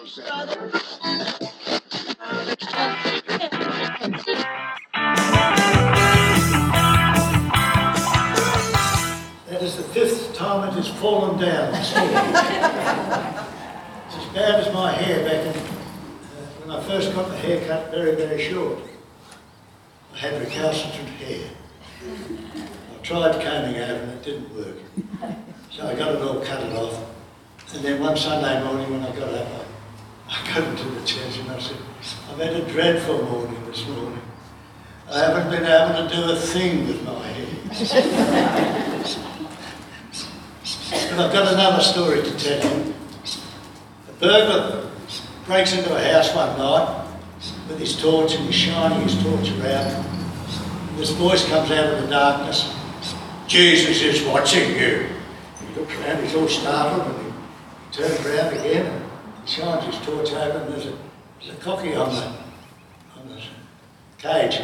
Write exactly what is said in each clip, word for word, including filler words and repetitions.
That is the fifth time it has fallen down this morning. It's as bad as my hair back in, uh, when I first got the hair cut very, very short. I had recalcitrant hair. I tried combing over and it didn't work. So I got it all cut it off. And then one Sunday morning when I got up, I, I got into the church and I said, I've had a dreadful morning this morning. I haven't been able to do a thing with my hair. But I've got another story to tell you. A burglar breaks into a house one night with his torch and he's shining his torch around. And this voice comes out of the darkness. Jesus is watching you. He looks around, he's all startled, and he turns around again and he shines his torch over, and there's a, there's a cocky on the, on the cage.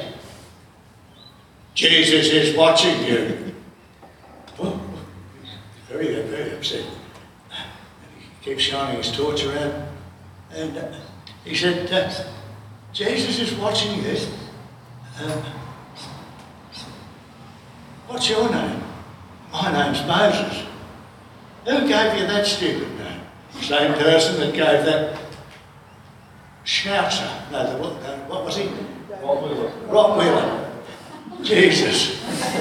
Jesus is watching you. Oh, he's very, very upset. And he keeps shining his torch around, and uh, he said, uh, Jesus is watching you. Uh, What's your name? My name's Moses. Who gave you that stupid name? Same person that gave that Schnauzer. No, the, what, no, what was he? Rottweiler. Rottweiler. Jesus.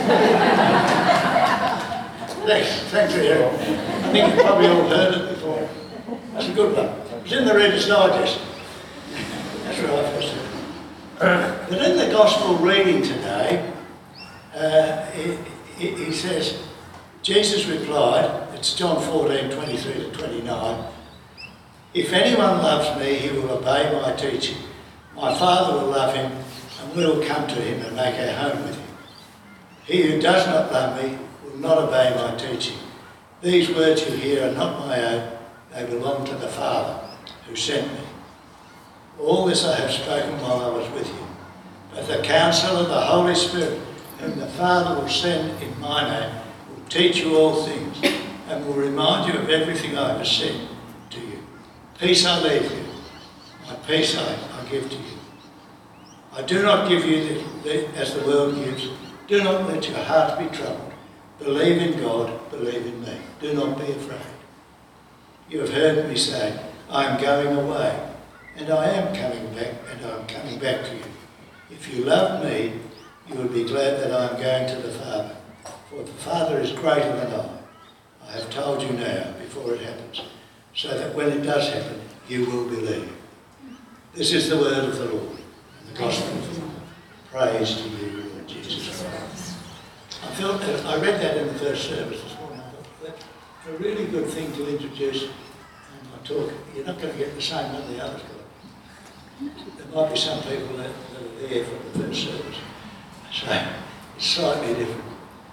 Thanks, thanks for hearing. I think you've probably all heard it before. That's a good one. It was in the Reader's Digest. That's right. But in the Gospel reading today, Uh, he, he, he says, Jesus replied, it's John fourteen, twenty-three to twenty-nine, if anyone loves me, he will obey my teaching. My Father will love him, and we will come to him and make our home with him. He who does not love me will not obey my teaching. These words you hear are not my own, they belong to the Father who sent me. All this I have spoken while I was with you, but the counsel of the Holy Spirit, whom the Father will send in my name, will teach you all things and will remind you of everything I have said to you. Peace I leave you, my peace I, I give to you. I do not give you the, the, as the world gives. Do not let your heart be troubled. Believe in God, believe in me. Do not be afraid. You have heard me say, I am going away, and I am coming back, and I am coming back to you. If you love me, you will be glad that I am going to the Father, for the Father is greater than I. I have told you now, before it happens, so that when it does happen, you will believe. This is the word of the Lord, and the gospel of the Lord. Praise to you, Lord Jesus Christ. I felt that, I read that in the first service this morning. I thought that's a really good thing to introduce in my talk. You're not going to get the same that the others got. There might be some people that, that are there for the first service. So it's slightly different.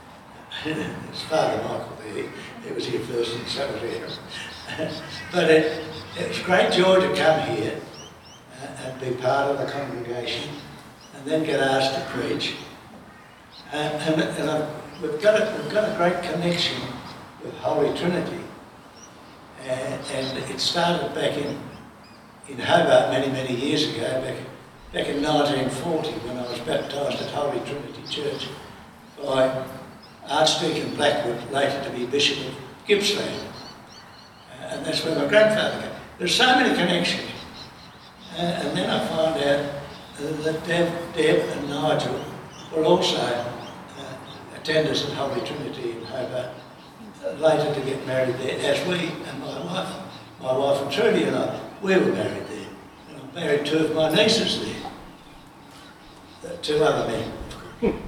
It's Father Michael there. He was here first and so was Aaron. But it, it's great joy to come here uh, and be part of the congregation and then get asked to preach. And, and, and I've, we've, got a, we've got a great connection with Holy Trinity. And, and it started back in, in Hobart many, many years ago, back Back in nineteen forty, when I was baptised at Holy Trinity Church by Archdeacon Blackwood, later to be Bishop of Gippsland. Uh, and that's where my grandfather came. There's so many connections. Uh, and then I found out uh, that Deb, Deb and Nigel were also uh, attenders at Holy Trinity in Hobart, uh, later to get married there, as we and my wife, my wife and Trudy and I, we were married there. Married two of my nieces there. Uh, two other men, of course.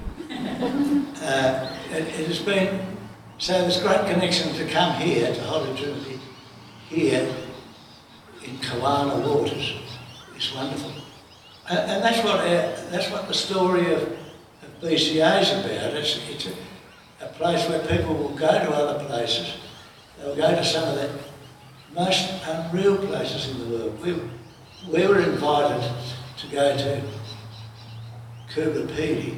uh, it, it has been, so there's great connection to come here to Holy Trinity, here in Kawana Waters. It's wonderful. Uh, and that's what our, that's what the story of, of B C A is about. It's, it's a, a place where people will go to other places. They'll go to some of the most unreal places in the world. We, We were invited to go to Coober Pedy,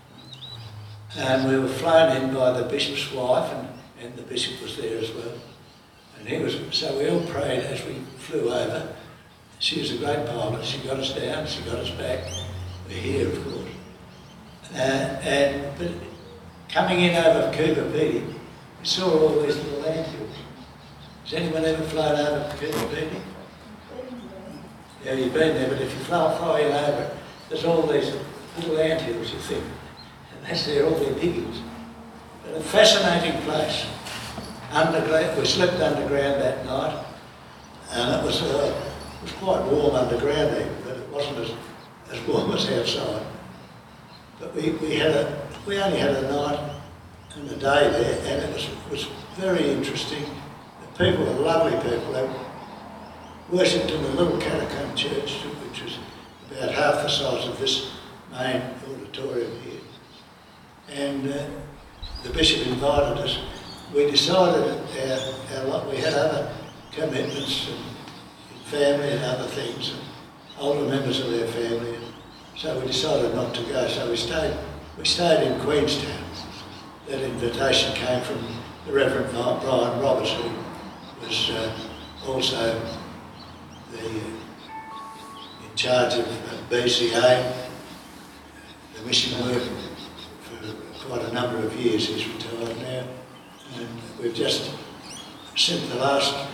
and we were flown in by the bishop's wife, and, and the bishop was there as well. And he was, so we all prayed as we flew over She was a great pilot. She got us down, she got us back. We're here, of course. Uh, and but coming in over Coober Pedy, we saw all these little anthills. Has anyone ever flown over Coober Pedy? Yeah, you've been there, but if you fly, fly in over it, there's all these little anthills, you think. And that's there, all their diggings. But a fascinating place. Underground, we slept underground that night, and it was, uh, it was quite warm underground even, but it wasn't as, as warm as outside. But we, we had a, we only had a night and a day there, and it was, it was very interesting. The people were lovely people. They worshipped in a little catacomb church, which was about half the size of this main auditorium here. And uh, the bishop invited us. We decided our, our lot, we had other commitments and family and other things, and older members of their family, and so we decided not to go. So we stayed, we stayed in Queenstown. That invitation came from the Reverend Brian Roberts, who was uh, also the, uh, in charge of uh, B C A, the mission work for quite a number of years. He's retired now. And we've just sent the last uh,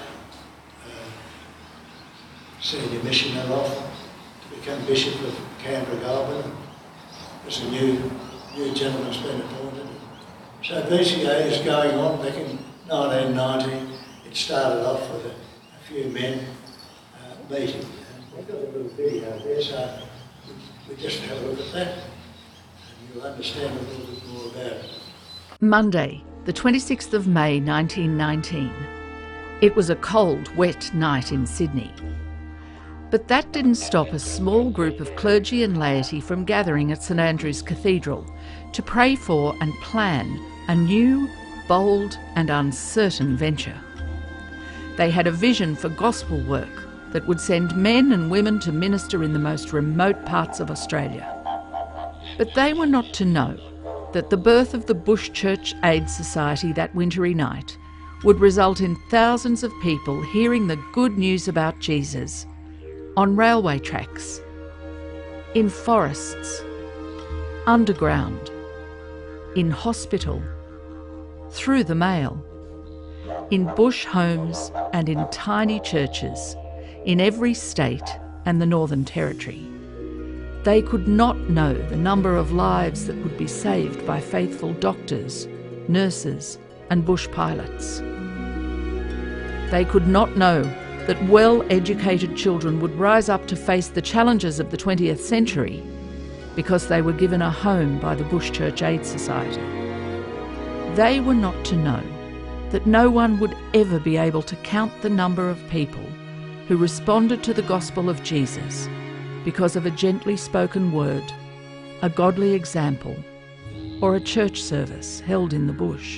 senior missioner off to become Bishop of Canberra Goulburn. There's a new, new gentleman's been appointed. So B C A is going on. Back in nineteen ninety, it started off with a, a few men uh, meeting. And we've got a little video there, so we just have a look at that and you'll understand a little bit more about it. Monday, the twenty-sixth of May nineteen nineteen. It was a cold, wet night in Sydney. But that didn't stop a small group of clergy and laity from gathering at St Andrew's Cathedral to pray for and plan a new, bold and uncertain venture. They had a vision for gospel work that would send men and women to minister in the most remote parts of Australia. But they were not to know that the birth of the Bush Church Aid Society that wintry night would result in thousands of people hearing the good news about Jesus on railway tracks, in forests, underground, in hospital, through the mail, in bush homes and in tiny churches in every state and the Northern Territory. They could not know the number of lives that would be saved by faithful doctors, nurses and bush pilots. They could not know that well-educated children would rise up to face the challenges of the twentieth century because they were given a home by the Bush Church Aid Society. They were not to know that no one would ever be able to count the number of people who responded to the gospel of Jesus because of a gently spoken word, a godly example, or a church service held in the bush.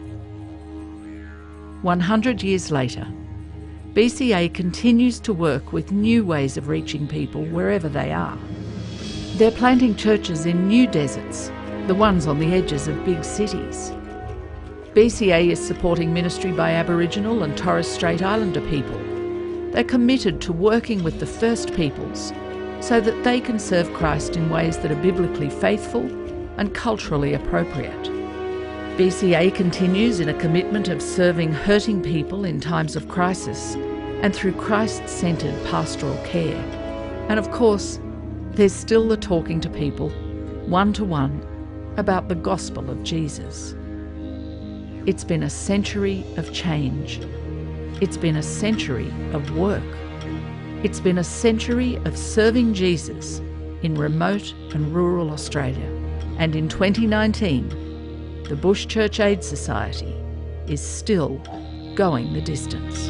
One hundred years later, B C A continues to work with new ways of reaching people wherever they are. They're planting churches in new deserts, the ones on the edges of big cities. B C A is supporting ministry by Aboriginal and Torres Strait Islander people. They're committed to working with the First Peoples so that they can serve Christ in ways that are biblically faithful and culturally appropriate. B C A continues in a commitment of serving hurting people in times of crisis and through Christ-centred pastoral care. And of course, there's still the talking to people, one-to-one, about the gospel of Jesus. It's been a century of change. It's been a century of work. It's been a century of serving Jesus in remote and rural Australia. And in twenty nineteen, the Bush Church Aid Society is still going the distance.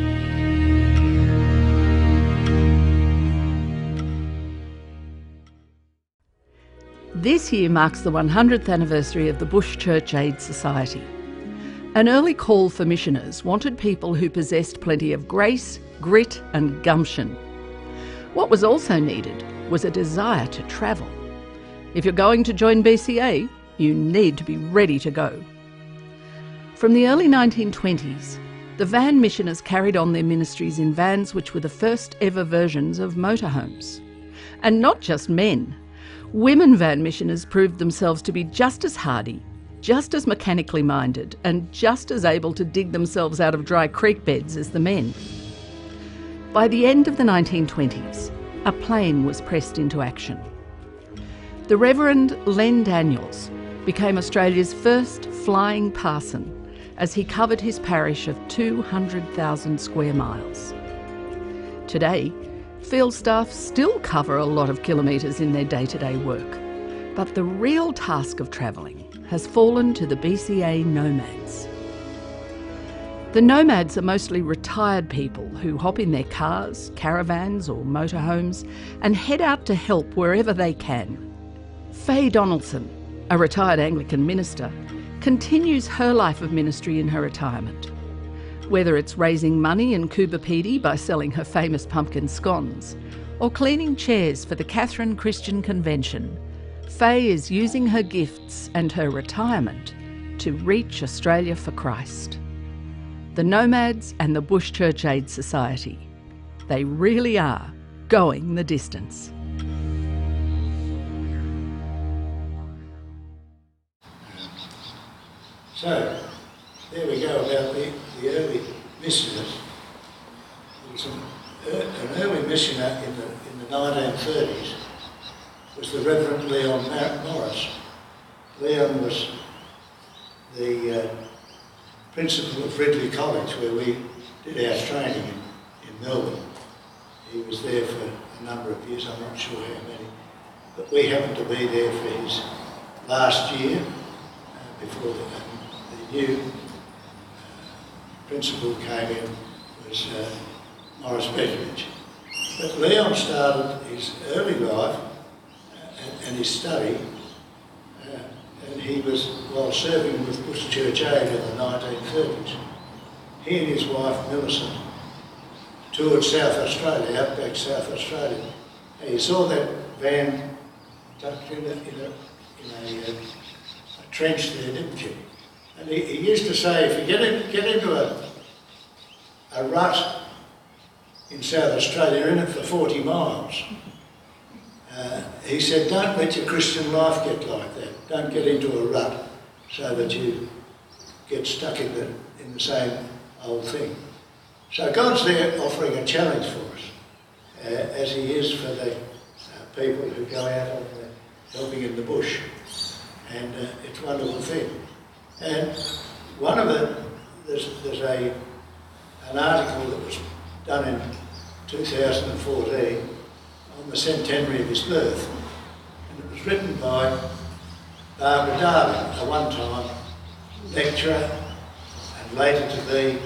This year marks the one hundredth anniversary of the Bush Church Aid Society. An early call for missioners wanted people who possessed plenty of grace, grit and gumption. What was also needed was a desire to travel. If you're going to join B C A, you need to be ready to go. From the early nineteen twenties, The van missioners carried on their ministries in vans which were the first ever versions of motorhomes. And not just men. Women van missioners proved themselves to be just as hardy, just as mechanically minded, and just as able to dig themselves out of dry creek beds as the men. By the end of the nineteen twenties, a plan was pressed into action. The Reverend Len Daniels became Australia's first flying parson as he covered his parish of two hundred thousand square miles. Today, field staff still cover a lot of kilometres in their day-to-day work, but the real task of travelling has fallen to the B C A nomads. The nomads are mostly retired people who hop in their cars, caravans or motorhomes and head out to help wherever they can. Faye Donaldson, a retired Anglican minister, continues her life of ministry in her retirement. Whether it's raising money in Coober Pedy by selling her famous pumpkin scones, or cleaning chairs for the Catherine Christian Convention, Faye is using her gifts and her retirement to reach Australia for Christ. The Nomads and the Bush Church Aid Society. They really are going the distance. So, there we go about the, the early missioners. There was an, an early missioner in the, in the nineteen thirties was the Reverend Leon Morris. Leon was the uh, principal of Ridley College, where we did our training in, in Melbourne. He was there for a number of years, I'm not sure how many, but we happened to be there for his last year uh, before the, um, the new uh, principal came in, was uh, Morris Betteridge. But Leon started his early life uh, and his study, uh, and he was, while serving with Bush Church Aid in the nineteen thirties, he and his wife Millicent toured South Australia, outback South Australia. And you saw that van tucked in a, in a, in a, a trench there, didn't you? And he, he used to say, if you get, in, get into a, a rut in South Australia, you're in it for forty miles. Uh, he said, don't let your Christian life get like that. Don't get into a rut so that you get stuck in the, in the same old thing. So God's there offering a challenge for us, uh, as he is for the uh, people who go out on the, helping in the bush. And uh, it's a wonderful thing. And one of the, there's, there's a, an article that was done in two thousand fourteen on the centenary of his birth. And it was written by Barbara Darling, a one-time lecturer and later to be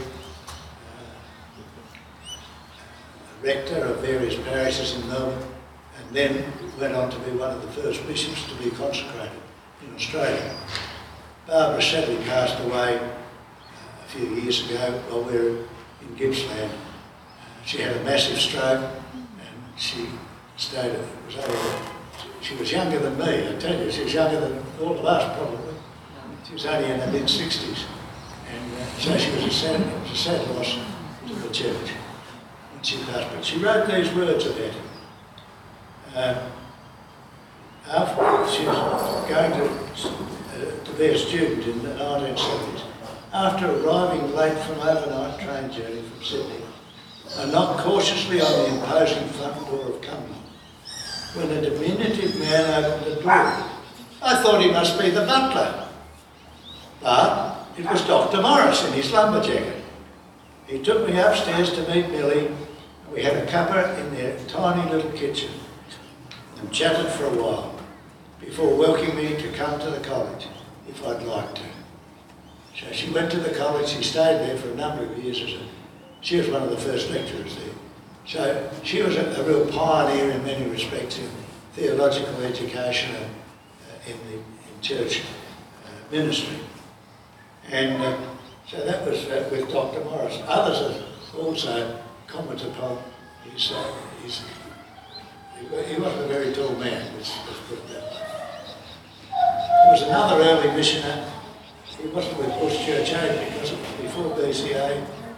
rector of various parishes in Melbourne, and then went on to be one of the first bishops to be consecrated in Australia. Barbara sadly passed away uh, a few years ago while we were in Gippsland. Uh, she had a massive stroke and she stayed, it was over, she was younger than me, I tell you, she was younger than all of us probably. She was only in her mid sixties, and uh, so she was a sad, it was a sad loss to the church. She passed, but she wrote these words about it. Uh, after she was going to, uh, to be a student in the nineteen seventies, after arriving late from an overnight train journey from Sydney, I knocked cautiously on the imposing front door of Cumberland, when a diminutive man opened the door. I thought he must be the butler, but it was Doctor Morris in his lumber jacket. He took me upstairs to meet Millie. We had a cuppa in their tiny little kitchen and chatted for a while before welcoming me to come to the college if I'd like to. So she went to the college, she stayed there for a number of years. As a, she was one of the first lecturers there. So she was a, a real pioneer in many respects in theological education and uh, in the in church uh, ministry. And uh, so that was uh, with Doctor Morris. Others have also comment upon his, uh, his he, he wasn't a very tall man, let's, let's put it that way. There was another early missioner. He wasn't with Bush Church Aid because it was before B C A,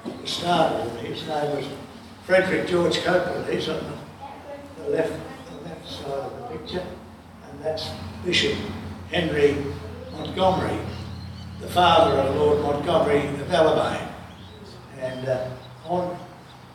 was started, and his name was Frederick George Copeland. He's on the, the left, the left side of the picture, and that's Bishop Henry Montgomery, the father of Lord Montgomery of Alamein. And uh, on, on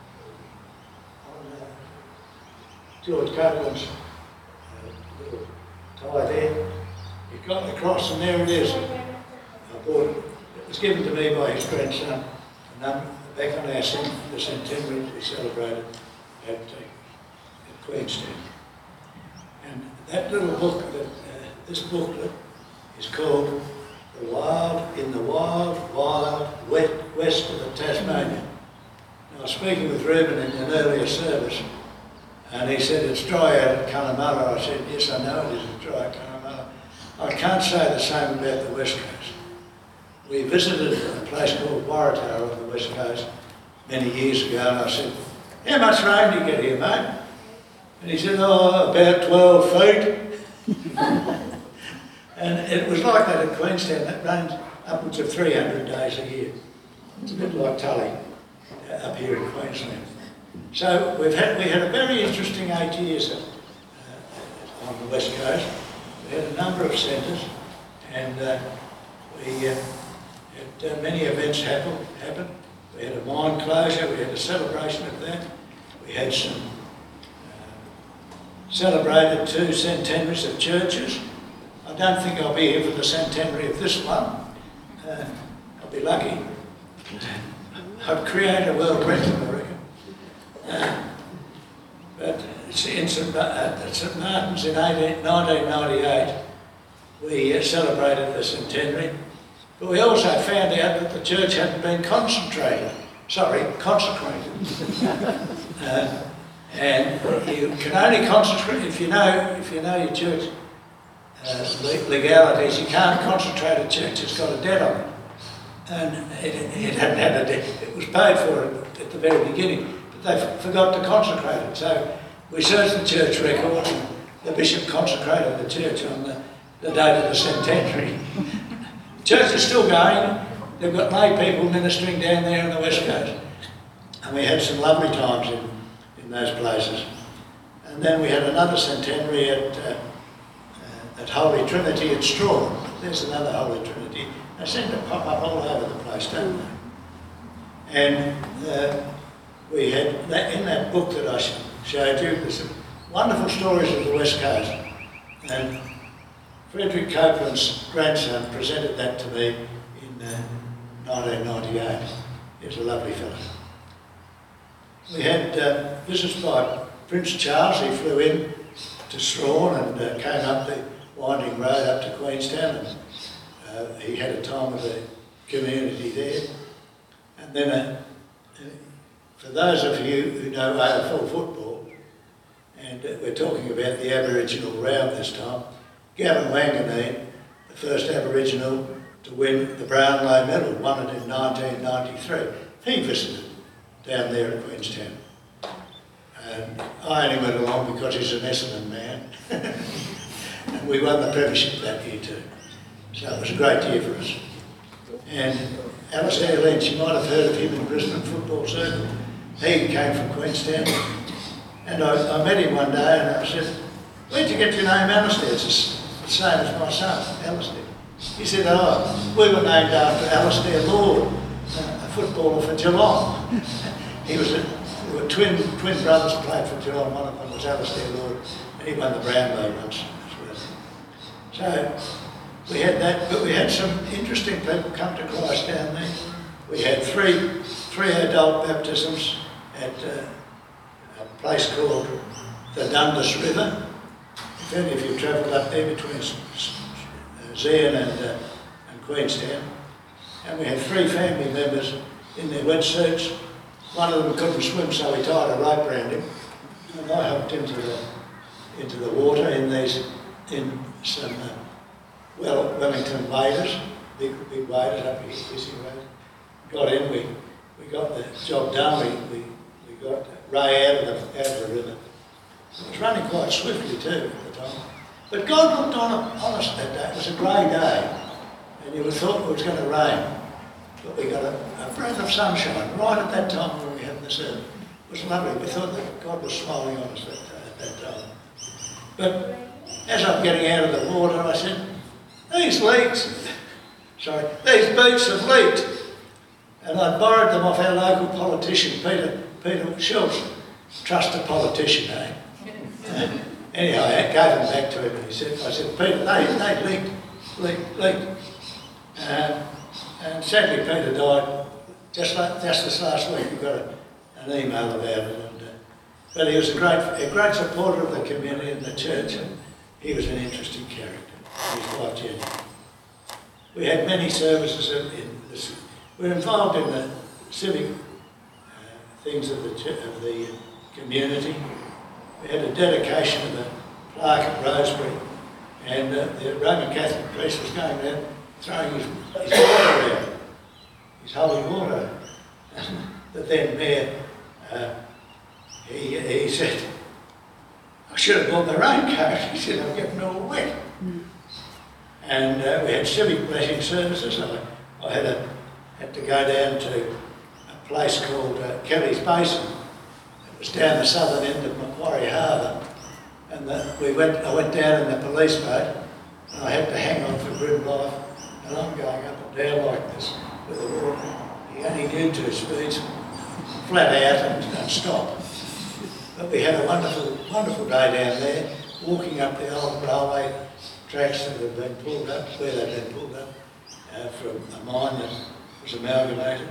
uh, George Copeland's uh, little tie there, you got the cross, and there it is. I bought it. It was given to me by his grandson, and um, back on our cent the centenary we celebrated at, uh, at Queenstown. And that little book, that, uh, this booklet, is called The Wild in the Wild, Wild, Wet West of the Tasmania. I was speaking with Reuben in an earlier service, and he said it's dry out at Cunnamulla. I said, yes, I know it is dry at Cunnamulla. I can't say the same about the West Coast. We visited a place called Waratah on the West Coast many years ago, and I said, how much rain do you get here, mate? And he said, oh, about twelve feet. And it was like that at Queenstown. That rains upwards of three hundred days a year. It's a bit like Tully uh, up here in Queensland. So we've had, we had a very interesting eight years at, uh, on the West Coast. We had a number of centres, and uh, we uh, had uh, many events happen, happen. We had a mine closure, we had a celebration of that. We had some uh, celebrated two centenaries of churches. I don't think I'll be here for the centenary of this one. Uh, I'll be lucky. I'd create a world record, I reckon. Uh, but in St at St Martin's in nineteen ninety-eight, we uh, celebrated the centenary, but we also found out that the church hadn't been concentrated. Sorry, consecrated. uh, and you can only concentrate if you know if you know your church uh, legalities. You can't concentrate a church that's got a debt on it, and it, it hadn't had a debt. It was paid for at the very beginning, but they forgot to consecrate it. So we searched the church records, and the bishop consecrated the church on the, the date of the centenary. The church is still going. They've got lay people ministering down there on the West Coast, and we had some lovely times in, in those places. And then we had another centenary at, uh, uh, at Holy Trinity at Strawn. There's another Holy Trinity. They seem to pop up all over the place, don't they? And uh, we had, that, in that book that I showed you, there's some wonderful stories of the West Coast. And Frederick Copeland's grandson presented that to me in uh, nineteen ninety-eight. He was a lovely fellow. We had uh, visits by Prince Charles. He flew in to Strawn and uh, came up the winding road up to Queenstown, and uh, he had a time with the community there. And then, uh, for those of you who know A F L football, and uh, we're talking about the Aboriginal round this time, Gavin Wanganeen, the first Aboriginal to win the Brownlow medal, won it in nineteen ninety-three. He visited down there at Queenstown. And I only went along because he's an Essendon man. And we won the premiership that year too. So it was a great year for us. And Alistair Lynch, you might have heard of him in Brisbane Football Circle. He came from Queenstown. And I, I met him one day and I said, where'd you get your name Alistair? It's the same as my son, Alistair. He said, oh, we were named after Alistair Lord, a footballer for Geelong. He was a, there were twin, twin brothers played for Geelong. One of them was Alistair Lord, and he won the Brownlow once as well. So we had that, but we had some interesting people come to Christ down there. We had three, three adult baptisms at uh, a place called the Dundas River. If any of you travelled up there between Zayan and, uh, and Queenstown, and we had three family members in their wetsuits. One of them couldn't swim, so we tied a rope around him, and I helped into the into the water in these in some uh, well Wellington waders, big big waders up here, fishing waders. Got in, we we got the job done. We we, we got Ray out of the out of the river. It was running quite swiftly too at the time. But God looked on, on us that day. It was a grey day, and you would thought it was going to rain. but we got a, a breath of sunshine right at that time when we had the service. It was lovely. We thought that God was smiling on us that, at that time. But as I'm getting out of the water, I said, these leaks, sorry, these boots have leaked. And I borrowed them off our local politician, Peter, Peter Schultz, trusted politician, eh? Uh, anyhow, I gave them back to him and he said, I said, Peter, they, they leaked, leaked, leaked. Um, and sadly, Peter died just, like, just this last week. We got a, an email about it. And, uh, but he was a great, a great supporter of the community and the church, and he was an interesting character. His wife, Jenny. We had many services in, in this. We're involved in the civic uh, things of the, of the community. We had a dedication of a plaque at Rosebery, and uh, the Roman Catholic priest was going around throwing his, his water around, his holy water. But then Mayor, uh, he, he said, I should have bought the raincoat. He said, I'm getting all wet. Mm. And uh, we had civic blessing services. I, I had, a, had to go down to a place called uh, Kelly's Basin. It was down the southern end of Macquarie Harbour. And the, we went, I went down in the police boat, and I had to hang on for grim life. And I'm going up and down like this with the water. He only did two speeds, flat out and, and stop. But we had a wonderful, wonderful day down there, walking up the old railway tracks that had been pulled up, where they'd been pulled up uh, from a mine that was amalgamated.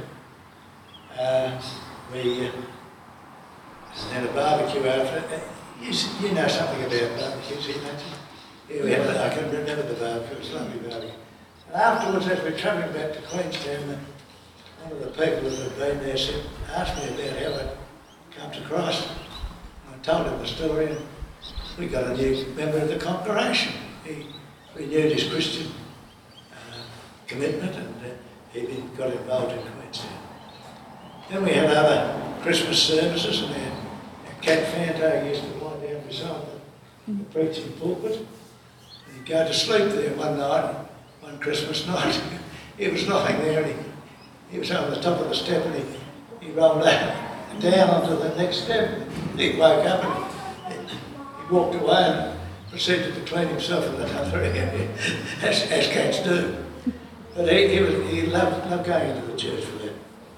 Uh, we uh, had a barbecue after. Uh, you, you know something about barbecues, you know? Yeah, we had, I can remember the barbecue, it was a lovely barbecue. And afterwards, as we're travelling back to Queenstown, one of the people that had been there said, asked me about how I'd come to Christ. And I told him the story, and we got a new member of the congregation. He renewed his Christian uh, commitment, and uh, he got involved in Queenstown. Then we had other Christmas services, and our, our cat Fanto used to lie down beside the, the preaching pulpit. And he'd go to sleep there one night, one Christmas night. He was lying there, and he, he was on the top of the step, and he, he rolled out, down onto the next step. And he woke up, and he, he walked away and proceeded to clean himself in another area, as, as cats do. But he, he, was, he loved, loved going into the church for that.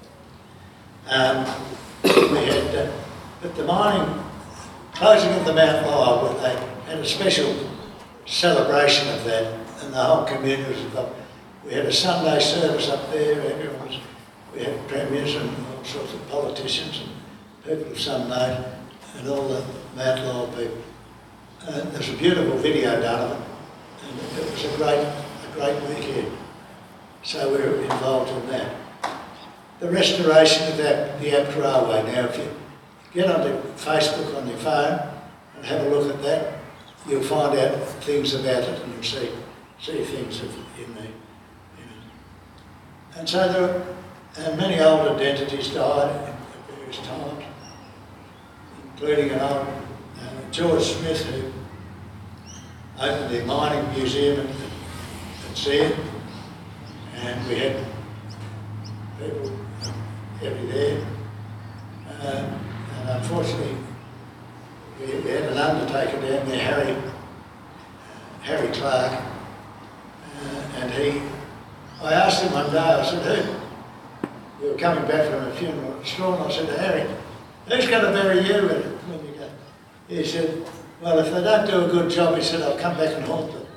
Um, we had, uh, at the mining, closing of the Mount Lyell, they had a special celebration of that, and the whole community was involved. We had a Sunday service up there, everyone was, we had premiers and all sorts of politicians and people of some note, and all the Mount Lyell people. Uh, there was a beautiful video done of it, and it was a great, a great weekend. So we were involved in that. The restoration of that, the Abt Railway. Now, if you get onto Facebook on your phone and have a look at that, you'll find out things about it, and you'll see see things of, in, the, in it. And so there were and many old identities died at various times, including an old uh, George Smith, who opened the mining museum at, at Seaham, and we had people heavy there. Uh, and unfortunately, we, we had an undertaker down there, Harry, uh, Harry Clark, uh, and he, I asked him one day, I said, who? We were coming back from a funeral at Strawn, I said, Harry, who's going to bury you when you go? He said, well, if they don't do a good job, he said, I'll come back and haunt them.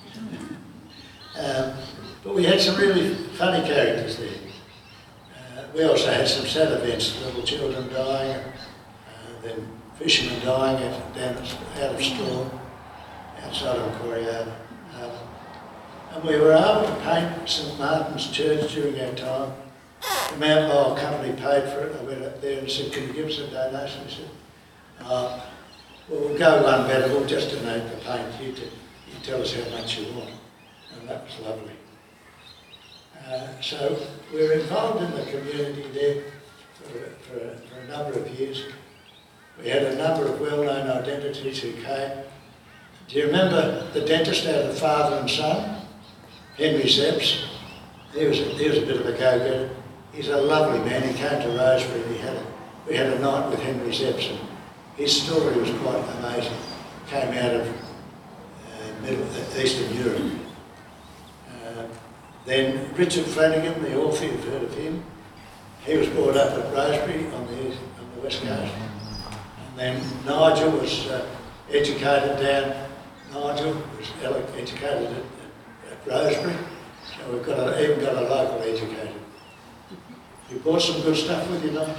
um, but we had some really funny characters there. Uh, we also had some sad events, little children dying, uh, then fishermen dying out, down out of Strawn, outside of Macquarie Harbour. And we were able to paint St Martin's Church during our time. The Mount Lyell Company paid for it. I went up there and said, can you give us a donation? He said, uh, well, we'll go one better, we'll just donate the paint. You, to, you tell us how much you want. And that was lovely. Uh, so we were involved in the community there for, for, for a number of years. We had a number of well-known identities who came. Do you remember the dentist out of Father and Son? Henry Zepps. he was a, he was a bit of a go-getter. He's a lovely man. He came to Rosebery. We had a, we had a night with Henry Zepson. His story was quite amazing. Came out of uh, Middle uh, Eastern Europe. Uh, then Richard Flanagan, the author, you've heard of him. He was brought up at Rosebery on the east, on the west coast. And then Nigel was uh, educated down. Nigel was educated at, at, at Rosebery. So we've got a, even got a local educator. You brought some good stuff with you, Nigel?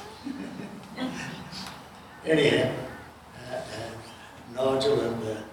Anyhow, uh, uh, Nigel and, uh,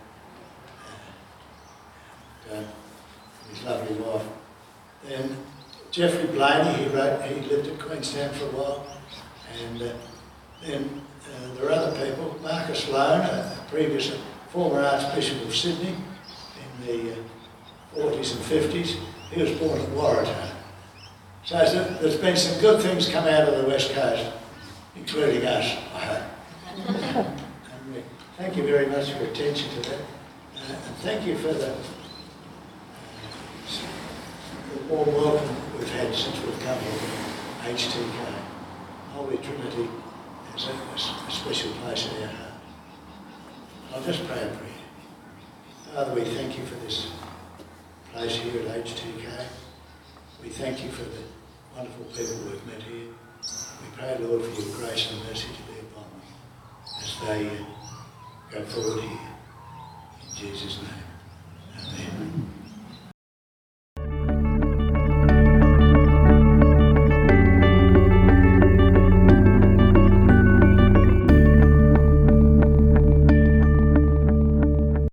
uh, and his lovely wife. Then Geoffrey Blaney, he wrote, he lived at Queenstown for a while. And uh, then uh, there are other people. Marcus Loane, a, a previous a former Archbishop of Sydney in the uh, forties and fifties. He was born at Waratah. So there's been some good things come out of the West Coast, including us, I hope. And we thank you very much for your attention to that. Uh, and thank you for the, uh, the warm welcome we've had since we've come here to H T K. Holy Trinity has a, a, a special place in our heart. I'll just pray a prayer. Father, we thank you for this place here at H T K. We thank you for the wonderful people we've met here. We pray, Lord, for your grace and mercy to be upon them as they uh, go forward here. In Jesus' name, amen.